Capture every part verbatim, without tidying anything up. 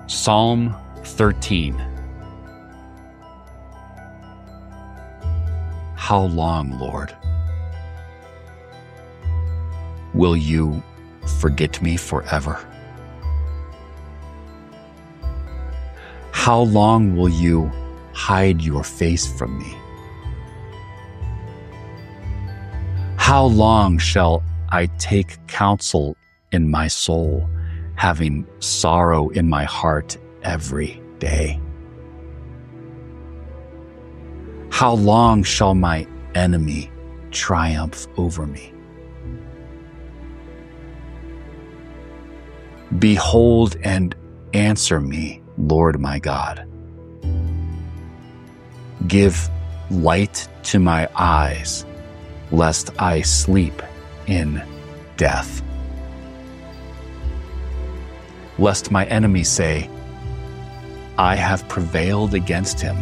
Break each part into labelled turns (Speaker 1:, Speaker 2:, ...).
Speaker 1: Psalm thirteen. How long, Lord, will you forget me forever? How long will you hide your face from me? How long shall I take counsel in my soul, having sorrow in my heart every day? How long shall my enemy triumph over me? Behold and answer me, Lord my God. Give light to my eyes, lest I sleep in death. Lest my enemies say, I have prevailed against him.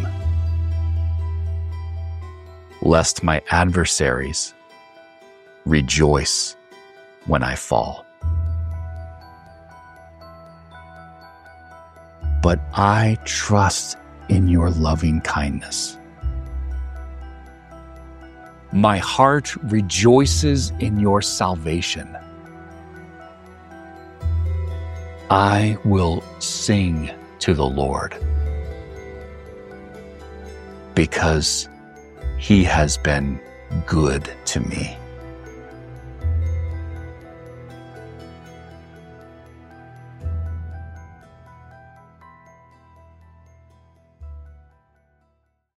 Speaker 1: Lest my adversaries rejoice when I fall. But I trust in your loving kindness. My heart rejoices in your salvation. I will sing to the Lord, because he has been good to me.